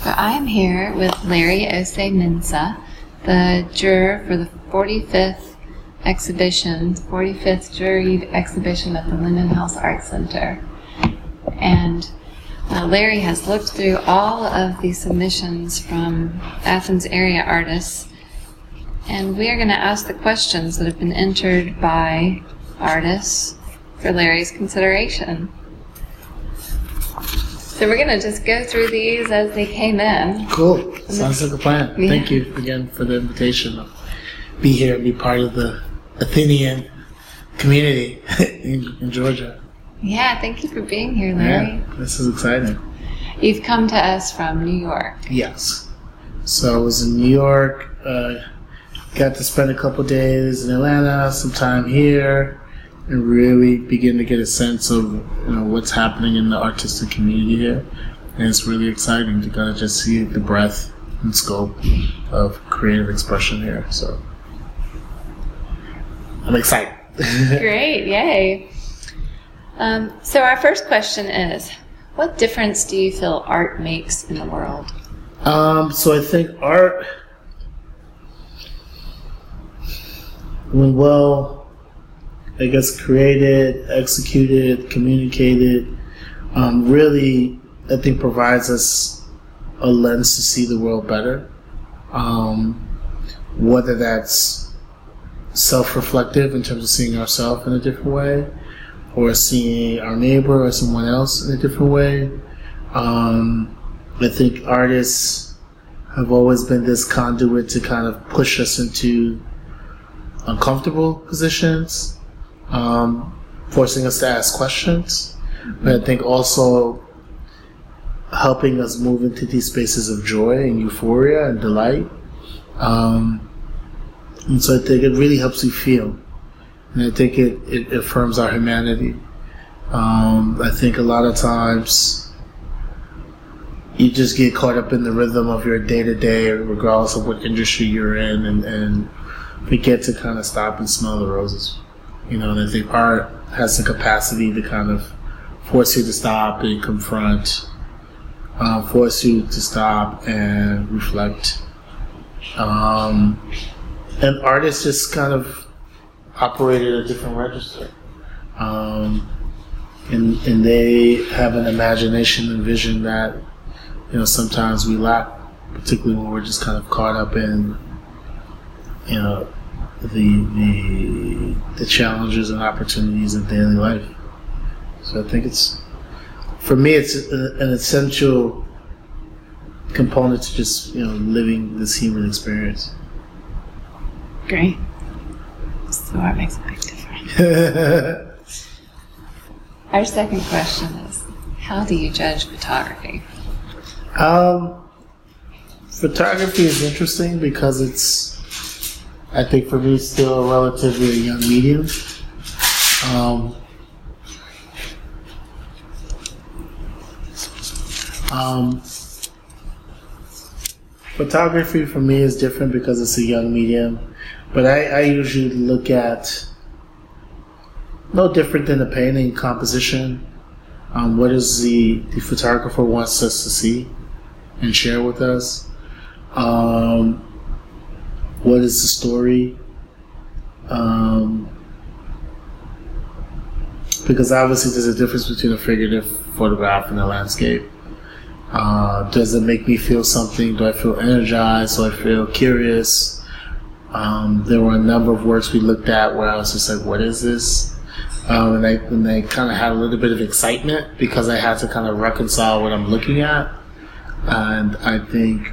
So I'm here with Larry Osei-Mensah, the juror for the 45th juried exhibition at the Linden House Art Center. And Larry has looked through all of the submissions from Athens area artists, and we are going to ask the questions that have been entered by artists for Larry's consideration. So we're going to just go through these as they came in. Cool. Sounds like a plan. Yeah. Thank you again for the invitation to be here and be part of the Athenian community in Georgia. Yeah, thank you for being here, Larry. Yeah, this is exciting. You've come to us from New York. Yes. So I was in New York, got to spend a couple days in Atlanta, some time here, and really begin to get a sense of what's happening in the artistic community here. And it's really exciting to kind of just see the breadth and scope of creative expression here. So I'm excited. Great, yay. So our first question is, what difference do you feel art makes in the world? So I think art, when created, executed, communicated, really, I think provides us a lens to see the world better. Whether that's self-reflective in terms of seeing ourselves in a different way, or seeing our neighbor or someone else in a different way. I think artists have always been this conduit to kind of push us into uncomfortable positions, forcing us to ask questions, but I think also helping us move into these spaces of joy and euphoria and delight. And so I think it really helps you feel. And I think it affirms our humanity. I think a lot of times you just get caught up in the rhythm of your day-to-day, regardless of what industry you're in, and forget to kind of stop and smell the roses. And I think art has the capacity to kind of force you to stop and confront, force you to stop and reflect. And artists just kind of operate at a different register. And they have an imagination and vision that, sometimes we lack, particularly when we're just kind of caught up in, the challenges and opportunities of daily life. So I think for me, it's an essential component to just, living this human experience. Great. So art makes a big difference. Our second question is, how do you judge photography? Photography is interesting because I think for me, still a relatively young medium. Photography for me is different because it's a young medium. But I usually look at, no different than a painting, composition. What is the photographer wants us to see and share with us? What is the story? Because obviously there's a difference between a figurative photograph and a landscape. Does it make me feel something? Do I feel energized? Do I feel curious? There were a number of works we looked at where I was just like, what is this? And I kind of had a little bit of excitement because I had to kind of reconcile what I'm looking at. And I think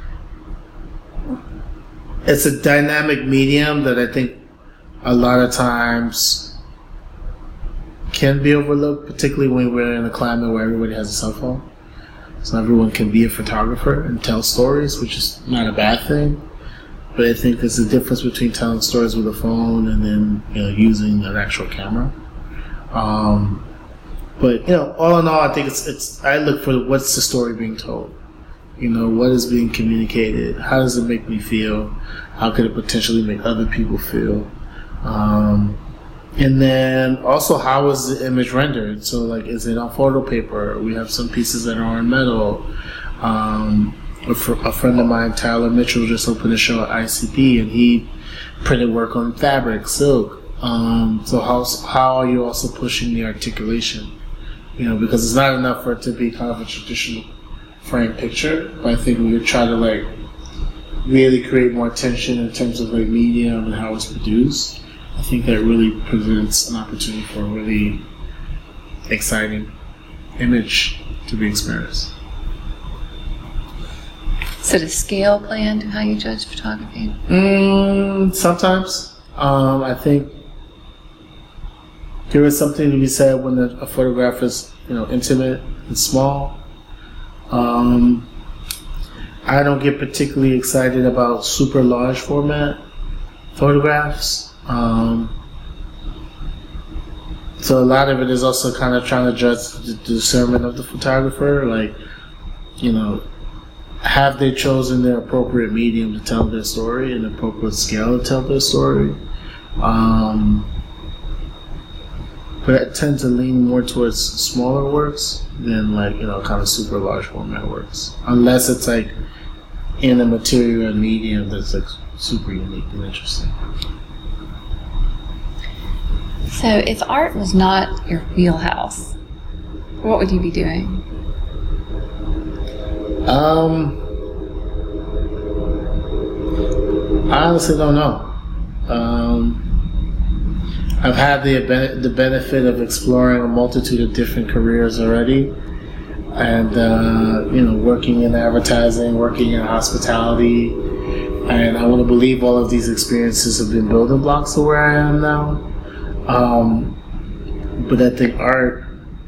it's a dynamic medium that I think a lot of times can be overlooked, particularly when we're in a climate where everybody has a cell phone. So everyone can be a photographer and tell stories, which is not a bad thing. But I think there's a difference between telling stories with a phone and then using an actual camera. But all in all, I think it's. I look for what's the story being told. What is being communicated? How does it make me feel? How could it potentially make other people feel? And then also, how is the image rendered? So, is it on photo paper? We have some pieces that are on metal. a friend of mine, Tyler Mitchell, just opened a show at ICP, and he printed work on fabric, silk. So how are you also pushing the articulation? Because it's not enough for it to be kind of a traditional frame picture, but I think we would try to like really create more tension in terms of like medium and how it's produced. I think that really presents an opportunity for a really exciting image to be experienced. So does scale play into how you judge photography? Sometimes. I think there is something to be said when a photograph is, intimate and small. I don't get particularly excited about super large format photographs. So a lot of it is also kind of trying to judge the discernment of the photographer. Like, have they chosen the appropriate medium to tell their story and the appropriate scale to tell their story? But I tend to lean more towards smaller works than like, kind of super large format works. Unless it's like in a material and medium that's like super unique and interesting. So if art was not your wheelhouse, what would you be doing? I honestly don't know. I've had the benefit of exploring a multitude of different careers already, and working in advertising, working in hospitality, and I want to believe all of these experiences have been building blocks of where I am now. But I think art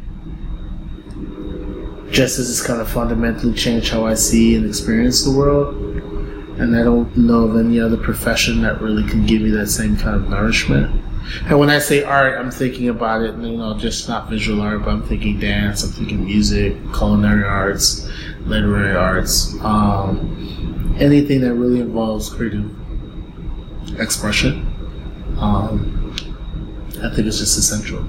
just has kind of fundamentally changed how I see and experience the world, and I don't know of any other profession that really can give me that same kind of nourishment. And when I say art, I'm thinking about it, just not visual art, but I'm thinking dance, I'm thinking music, culinary arts, literary arts, anything that really involves creative expression. I think it's just essential.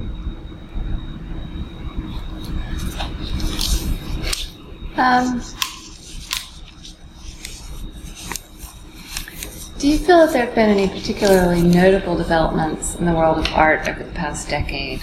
Do you feel that there have been any particularly notable developments in the world of art over the past decade?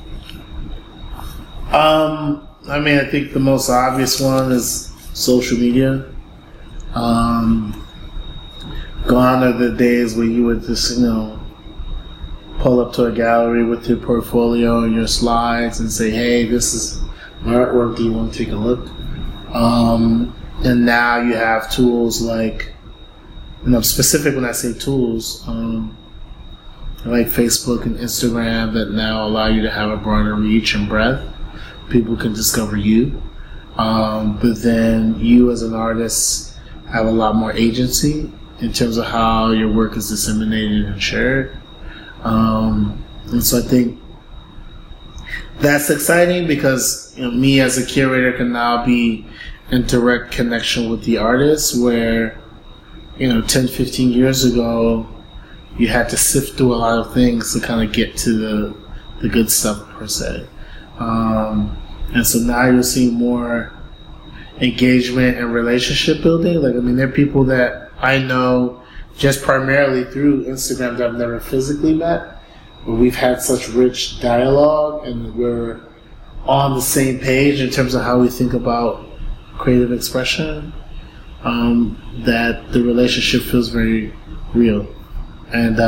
I think the most obvious one is social media. Gone are the days where you would just, pull up to a gallery with your portfolio and your slides and say, hey, this is my artwork, do you want to take a look? And now you have tools like, specific when I say tools, like Facebook and Instagram that now allow you to have a broader reach and breadth. People can discover you. But then you as an artist have a lot more agency in terms of how your work is disseminated and shared. And so I think that's exciting because me as a curator can now be in direct connection with the artist where 10, 15 years ago, you had to sift through a lot of things to kind of get to the good stuff, per se. And so now you're seeing more engagement and relationship building. There are people that I know just primarily through Instagram that I've never physically met, but we've had such rich dialogue and we're on the same page in terms of how we think about creative expression. That the relationship feels very real. And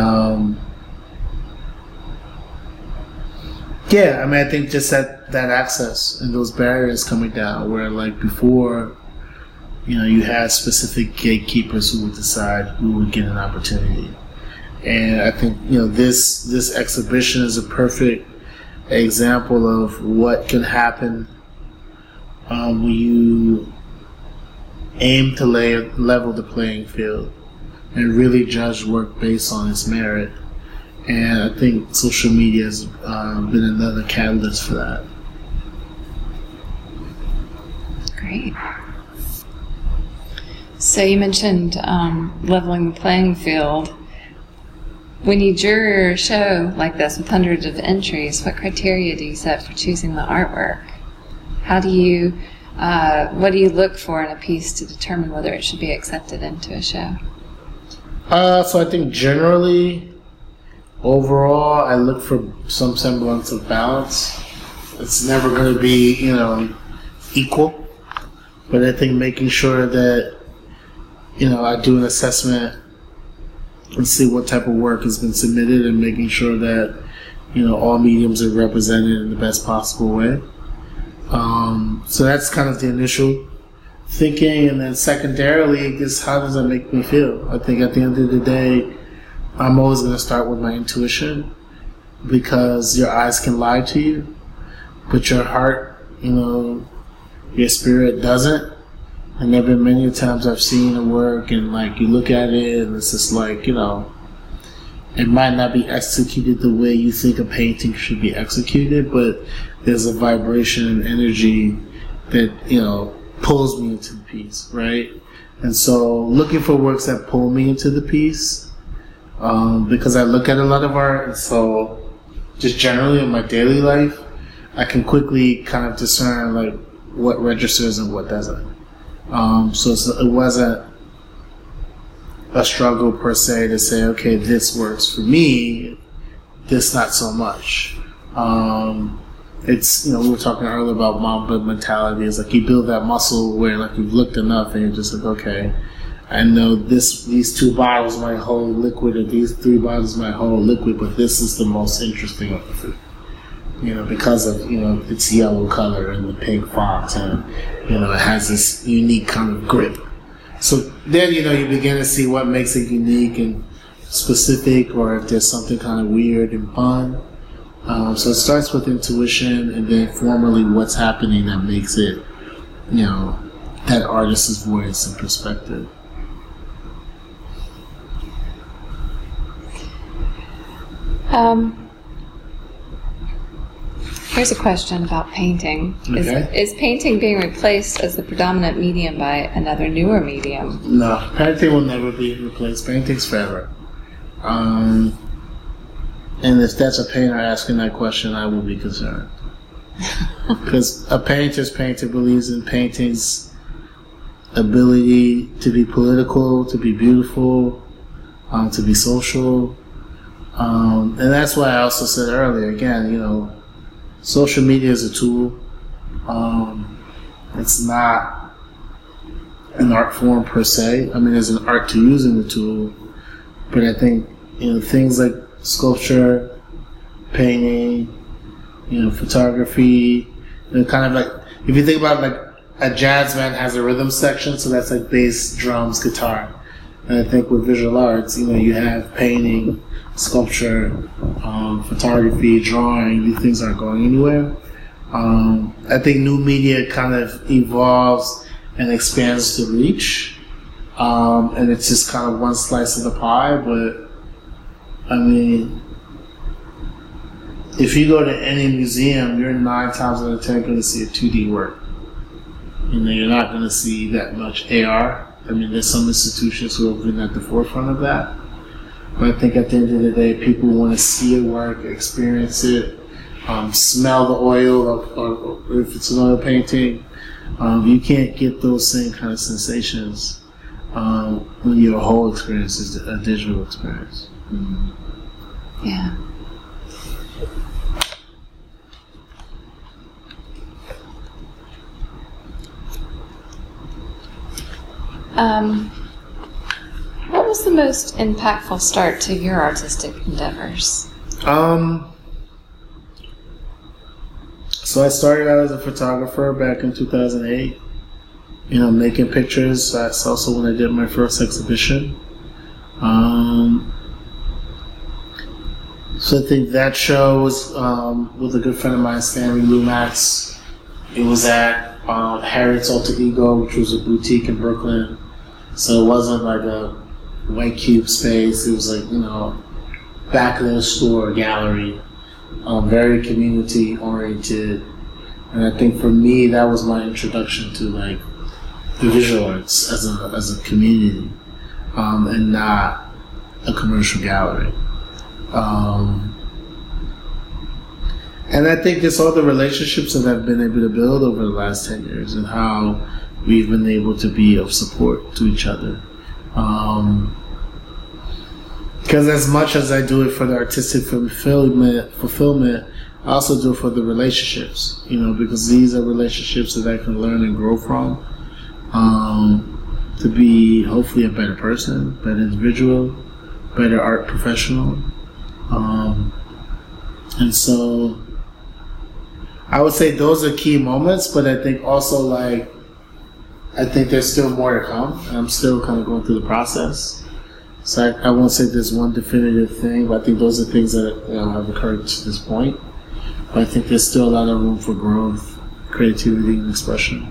I think just that access and those barriers coming down where like before, you had specific gatekeepers who would decide who would get an opportunity. And I think, this exhibition is a perfect example of what can happen when you aim to level the playing field and really judge work based on its merit. And I think social media has been another catalyst for that. Great. So you mentioned leveling the playing field. When you juror a show like this with hundreds of entries, what criteria do you set for choosing the artwork? How do you what do you look for in a piece to determine whether it should be accepted into a show? So I think generally, overall, I look for some semblance of balance. It's never going to be, equal. But I think making sure that, I do an assessment and see what type of work has been submitted and making sure that, all mediums are represented in the best possible way. So that's kind of the initial thinking. And then secondarily, just how does that make me feel? I think at the end of the day, I'm always going to start with my intuition because your eyes can lie to you, but your heart, your spirit doesn't. And there have been many times I've seen a work and you look at it and it's just it might not be executed the way you think a painting should be executed, but there's a vibration and energy that, pulls me into the piece, right? And so looking for works that pull me into the piece, because I look at a lot of art, and so just generally in my daily life, I can quickly kind of discern what registers and what doesn't. So it wasn't a struggle per se to say, okay, this works for me, this not so much. It's, we were talking earlier about Mamba mentality. It's you build that muscle where you've looked enough and you're just okay, I know these 2 bottles might hold liquid or these 3 bottles might hold liquid, but this is the most interesting of the fruit. Because of, its yellow color and the pink font and, it has this unique kind of grip. So then, you begin to see what makes it unique and specific, or if there's something kind of weird and fun. So it starts with intuition and then formally what's happening that makes it, that artist's voice and perspective. Here's a question about painting. Okay. Is painting being replaced as the predominant medium by another newer medium? No, painting will never be replaced. Painting's forever. And if that's a painter asking that question, I will be concerned. Because a painter's painter believes in painting's ability to be political, to be beautiful, to be social. And that's why I also said earlier, again, social media is a tool. It's not an art form per se. I mean, there's an art to using the tool, but I think things like sculpture, painting, photography, kind of if you think about a jazz band has a rhythm section, so that's bass, drums, guitar. And I think with visual arts, you have painting, sculpture, photography, drawing. These things aren't going anywhere. I think new media kind of evolves and expands the reach, and it's just kind of one slice of the pie. But I mean, if you go to any museum, you're 9 times out of 10 going to see a 2D work. You're not going to see that much AR. I mean, there's some institutions who have been at the forefront of that. But I think at the end of the day, people want to see a work, experience it, smell the oil, or if it's an oil painting. You can't get those same kind of sensations when your whole experience is a digital experience. Mm-hmm. Yeah. What was the most impactful start to your artistic endeavors? So I started out as a photographer back in 2008, making pictures. That's also when I did my first exhibition. So I think that show was with a good friend of mine, Stanley Lumax. It was at Harriet's Alter Ego, which was a boutique in Brooklyn. So it wasn't like a white cube space. It was back of the store gallery, very community oriented. And I think for me, that was my introduction to the visual arts as a community, and not a commercial gallery. And I think it's all the relationships that I've been able to build over the last 10 years and how we've been able to be of support to each other. Because as much as I do it for the artistic fulfillment, I also do it for the relationships, because these are relationships that I can learn and grow from, to be hopefully a better person, better individual, better art professional. And so I would say those are key moments, but I think also I think there's still more to come. I'm still kind of going through the process. So I won't say there's one definitive thing, but I think those are things that have occurred to this point. But I think there's still a lot of room for growth, creativity, and expression.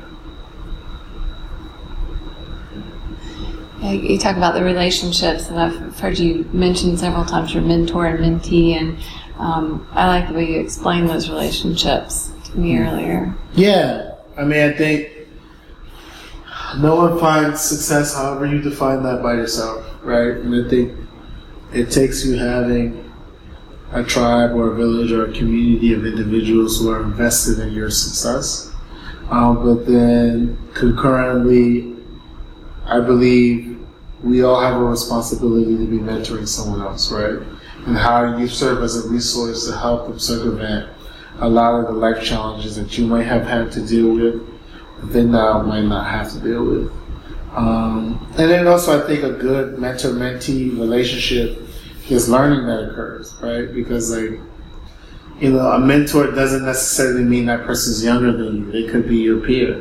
You talk about the relationships, and I've heard you mention several times your mentor and mentee, and I like the way you explained those relationships to me earlier. Yeah, I think no one finds success however you define that by yourself, right? And I think it takes you having a tribe or a village or a community of individuals who are invested in your success. But then concurrently, I believe we all have a responsibility to be mentoring someone else, right? And how you serve as a resource to help them circumvent a lot of the life challenges that you might have had to deal with, that they now might not have to deal with. And then also I think a good mentor-mentee relationship is learning that occurs, right? Because a mentor doesn't necessarily mean that person's younger than you. They could be your peer.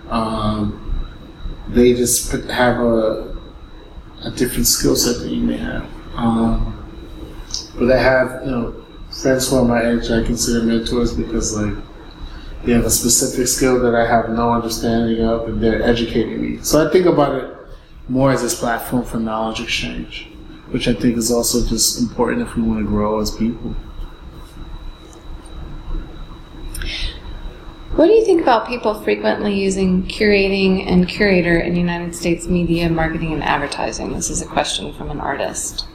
They just have a different skill set that you may have. But I have, friends who are my age I consider mentors because they have a specific skill that I have no understanding of, and they're educating me. So I think about it more as this platform for knowledge exchange, which I think is also just important if we want to grow as people. What do you think about people frequently using curating and curator in United States media, marketing, and advertising? This is a question from an artist.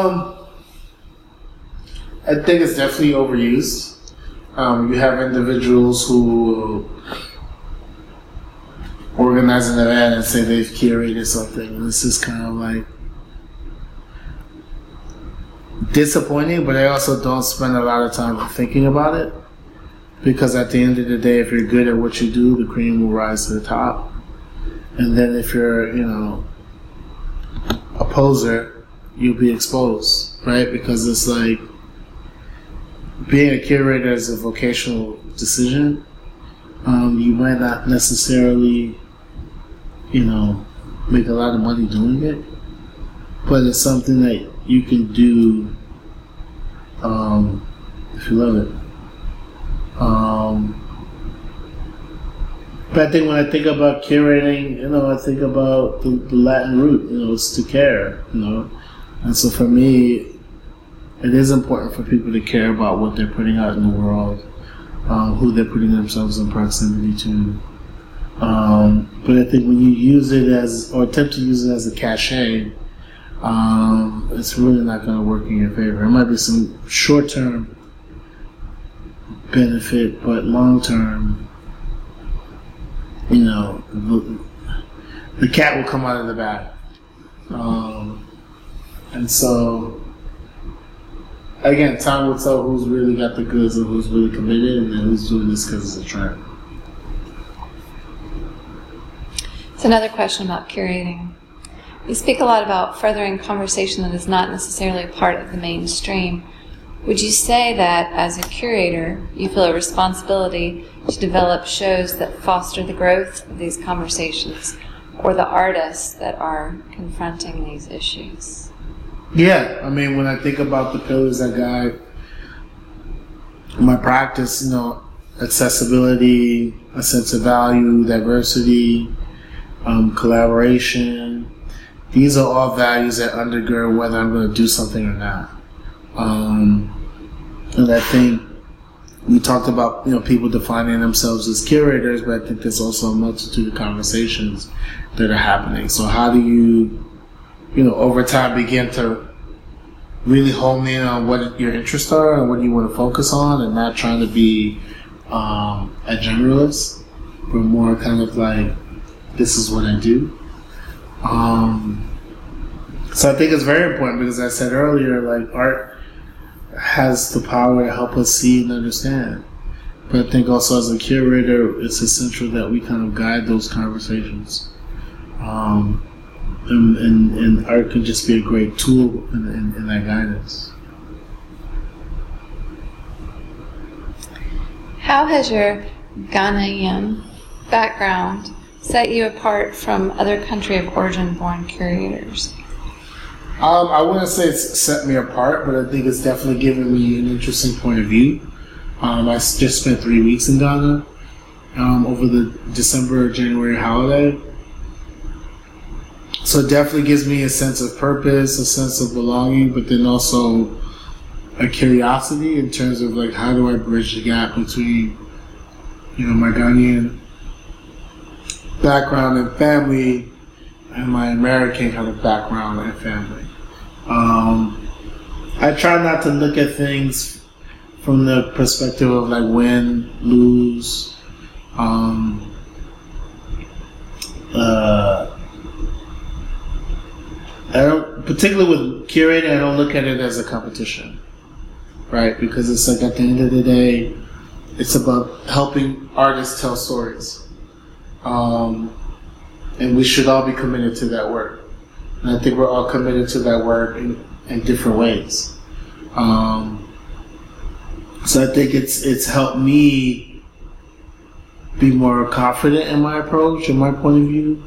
I think it's definitely overused. You have individuals who organize an event and say they've curated something, and this is kind of disappointing, but I also don't spend a lot of time thinking about it, because at the end of the day, if you're good at what you do, the cream will rise to the top. And then if you're, a poser, you'll be exposed, right? Because it's being a curator is a vocational decision. You might not necessarily, make a lot of money doing it, but it's something that you can do if you love it. But I think when I think about curating, I think about the Latin root, it's to care, And so for me, it is important for people to care about what they're putting out in the world, who they're putting themselves in proximity to. But I think when you use it or attempt to use it as a cachet, it's really not going to work in your favor. It might be some short-term benefit, but long-term, the cat will come out of the bag. And so, again, time will tell who's really got the goods and who's really committed, and then who's doing this because it's a trend. It's another question about curating. You speak a lot about furthering conversation that is not necessarily part of the mainstream. Would you say that, as a curator, you feel a responsibility to develop shows that foster the growth of these conversations, or the artists that are confronting these issues? Yeah, when I think about the pillars that guide my practice, accessibility, a sense of value, diversity, collaboration, these are all values that undergird whether I'm going to do something or not. And I think we talked about, people defining themselves as curators, but I think there's also a multitude of conversations that are happening. So how do you, over time begin to really hone in on what your interests are and what you want to focus on, and not trying to be a generalist, but more kind of like, this is what I do. So I think it's very important because I said earlier, like, art has the power to help us see and understand. But I think also as a curator, it's essential that we kind of guide those conversations. And art can just be a great tool in that guidance. How has your Ghanaian background set you apart from other country of origin born curators? I wouldn't say it's set me apart, but I think it's definitely given me an interesting point of view. I just spent 3 weeks in Ghana over the December-January holiday. So it definitely gives me a sense of purpose, a sense of belonging, but then also a curiosity in terms of like, how do I bridge the gap between, my Ghanaian background and family and my American kind of background and family. I try not to look at things from the perspective of like win, lose, I don't, particularly with curating, I don't look at it as a competition, right? Because it's like at the end of the day, it's about helping artists tell stories. And we should all be committed to that work. And I think we're all committed to that work in different ways. So I think it's helped me be more confident in my approach and my point of view.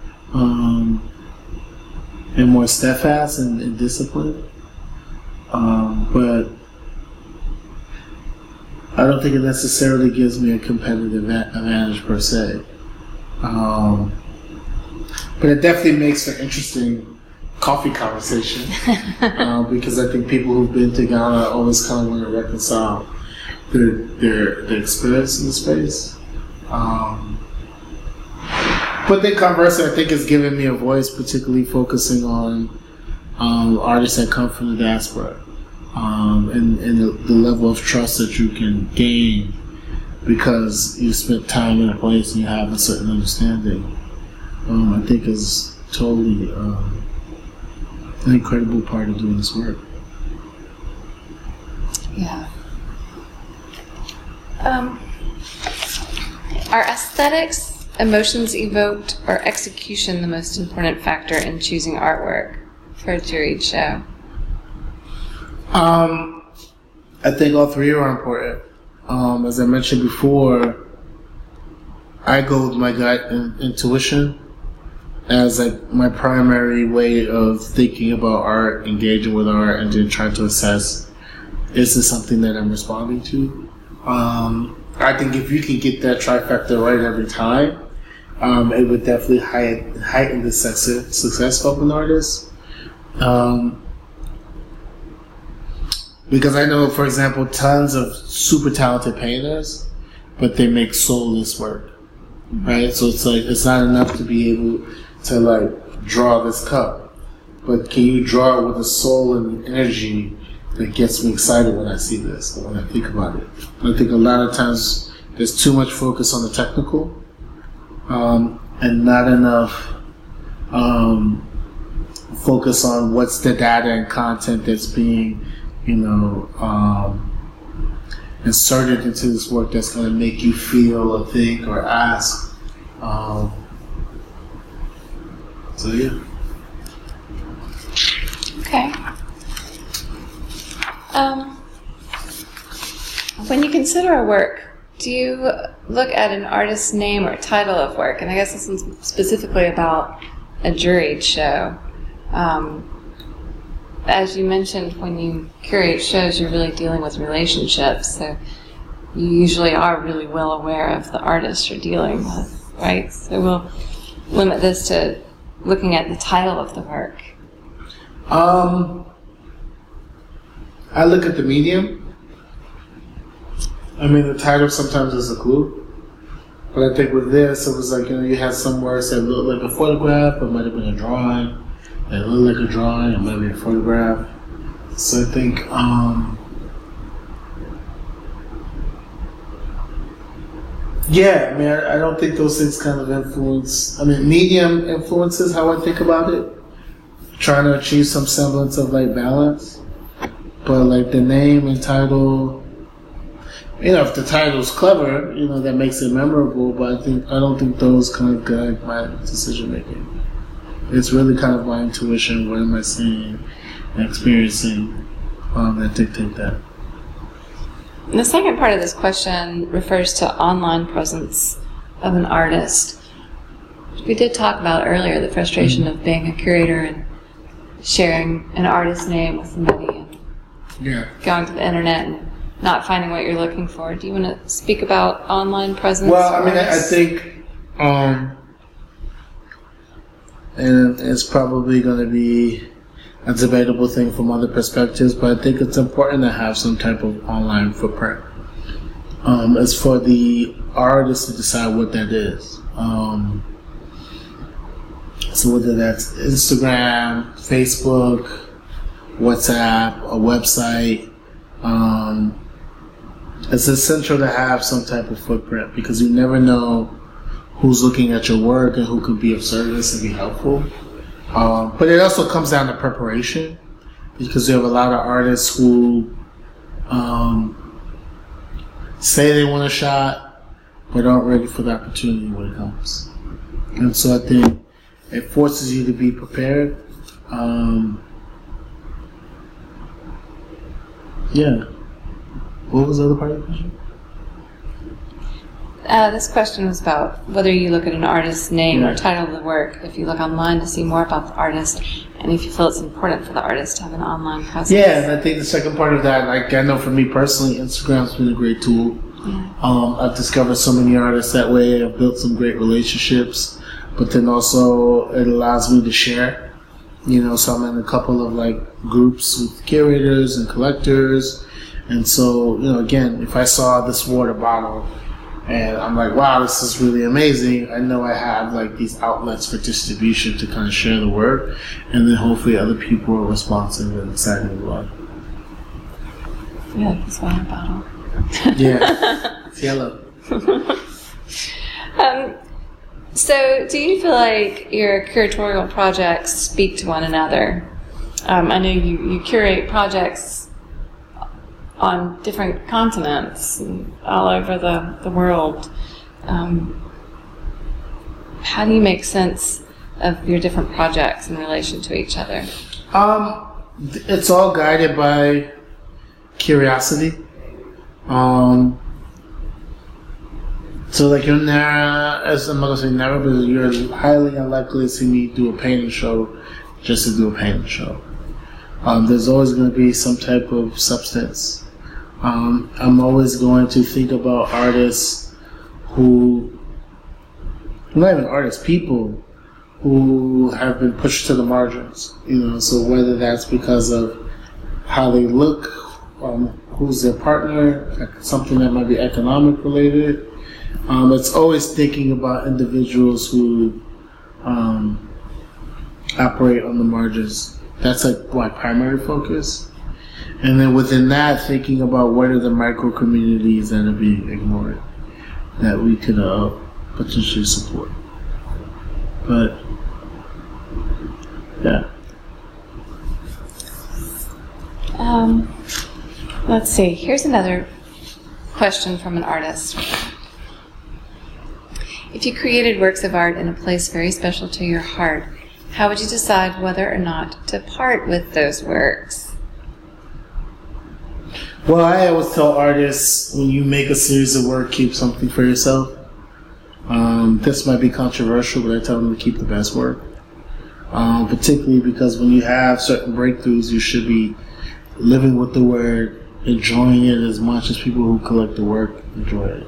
And more steadfast and disciplined. But I don't think it necessarily gives me a competitive advantage per se. But it definitely makes for interesting coffee conversation because I think people who've been to Ghana always kind of want to reconcile their experience in the space. But then conversely, I think it's given me a voice, particularly focusing on artists that come from the diaspora and the level of trust that you can gain because you spent time in a place and you have a certain understanding. I think is totally an incredible part of doing this work. Yeah. Are aesthetics, emotions evoked, or execution the most important factor in choosing artwork for a juried show? I think all three are important. As I mentioned before, I go with my gut and intuition as like my primary way of thinking about art, engaging with art, and then trying to assess, is this something that I'm responding to? I think if you can get that trifecta right every time, it would definitely heighten the success of an artist. Because I know, for example, tons of super talented painters, but they make soulless work, right? So it's like, it's not enough to be able to like draw this cup, but can you draw it with a soul and energy that gets me excited when I see this, when I think about it? I think a lot of times there's too much focus on the technical, and not enough focus on what's the data and content that's being, inserted into this work that's going to make you feel or think or ask. So yeah. Okay. When you consider a work, do you look at an artist's name or title of work? And I guess this one's specifically about a juried show. As you mentioned, when you curate shows, you're really dealing with relationships, so you usually are really well aware of the artist you're dealing with, right? So we'll limit this to looking at the title of the work. I look at the medium. I mean, the title sometimes is a clue. But I think with this, it was like, you had some words that looked like a photograph, it might have been a drawing. It looked like a drawing, it might be a photograph. So I think, yeah, I mean, I don't think those things kind of influence. I mean, medium influences how I think about it, trying to achieve some semblance of like balance. But like the name and title, if the title's clever, that makes it memorable. But I don't think those kind of guide my decision making. It's really kind of my intuition. What am I seeing and experiencing that dictate that. The second part of this question refers to online presence of an artist. We did talk about earlier the frustration of being a curator and sharing an artist's name with somebody and going to the internet and not finding what you're looking for. Do you want to speak about online presence? Well, I mean, I think, and it's probably going to be a debatable thing from other perspectives, but I think it's important to have some type of online footprint. It's for the artist to decide what that is. So whether that's Instagram, Facebook, WhatsApp, a website, it's essential to have some type of footprint because you never know who's looking at your work and who could be of service and be helpful. But it also comes down to preparation because you have a lot of artists who say they want a shot but aren't ready for the opportunity when it comes. And so I think it forces you to be prepared. What was the other part of the question? This question was about whether you look at an artist's name or title of the work, if you look online to see more about the artist, and if you feel it's important for the artist to have an online presence. Yeah, and I think the second part of that, like I know for me personally, Instagram's been a great tool. Yeah. I've discovered so many artists that way. I've built some great relationships, but then also it allows me to share. So I'm in a couple of like groups with curators and collectors, and so again, if I saw this water bottle. And I'm like, wow, this is really amazing. I know I have like these outlets for distribution to kind of share the work, and then hopefully other people are responsive and excited about it. Yeah, like this water bottle. Yeah, it's yellow. So, do you feel like your curatorial projects speak to one another? I know you curate projects on different continents all over the world. How do you make sense of your different projects in relation to each other? It's all guided by curiosity. So like you're never, as I'm not gonna say never, but you're highly unlikely to see me do a painting show just to do a painting show. There's always going to be some type of substance. I'm always going to think about artists who, not even artists, people who have been pushed to the margins. So whether that's because of how they look, who's their partner, something that might be economic related. It's always thinking about individuals who operate on the margins. That's like my primary focus. And then within that, thinking about what are the micro communities that are being ignored that we could potentially support. But, yeah. Let's see. Here's another question from an artist. If you created works of art in a place very special to your heart, how would you decide whether or not to part with those works? Well, I always tell artists, when you make a series of work, keep something for yourself. This might be controversial, but I tell them to keep the best work. Particularly because when you have certain breakthroughs, you should be living with the work, enjoying it as much as people who collect the work enjoy it.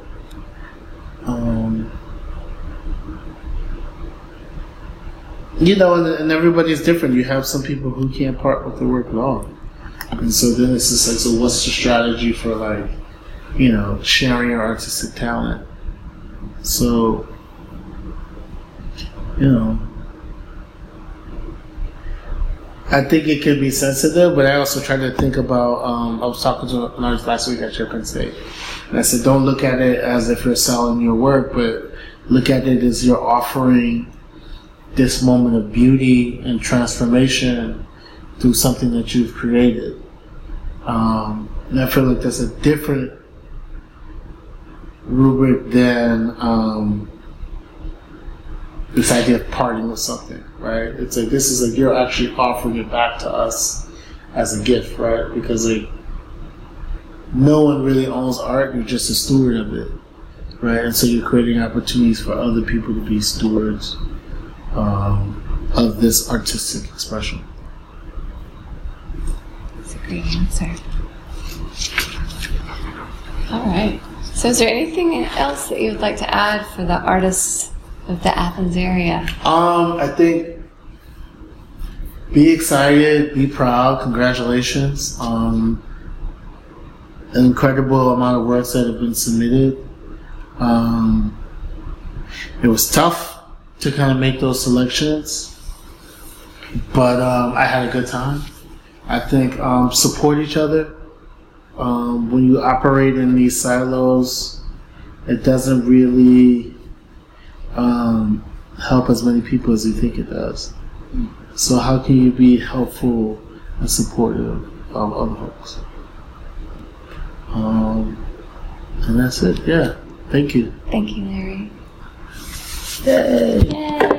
And everybody's different. You have some people who can't part with the work at all. And so then it's just like, so what's the strategy for like, sharing your artistic talent? So, I think it can be sensitive, but I also try to think about. I was talking to an artist last week at Penn State, and I said, don't look at it as if you're selling your work, but look at it as you're offering this moment of beauty and transformation through something that you've created. And I feel like that's a different rubric than this idea of parting with something, right? It's like this is like you're actually offering it back to us as a gift, right? Because like no one really owns art; you're just a steward of it, right? And so you're creating opportunities for other people to be stewards of this artistic expression. That's a great answer. All right. So, is there anything else that you would like to add for the artists of the Athens area? I think be excited, be proud, congratulations. An incredible amount of works that have been submitted. It was tough to kind of make those selections, but I had a good time. I think support each other. When you operate in these silos, it doesn't really help as many people as you think it does. So how can you be helpful and supportive of other folks? And that's it. Yeah. Thank you. Thank you, Larry. Yay. Yay.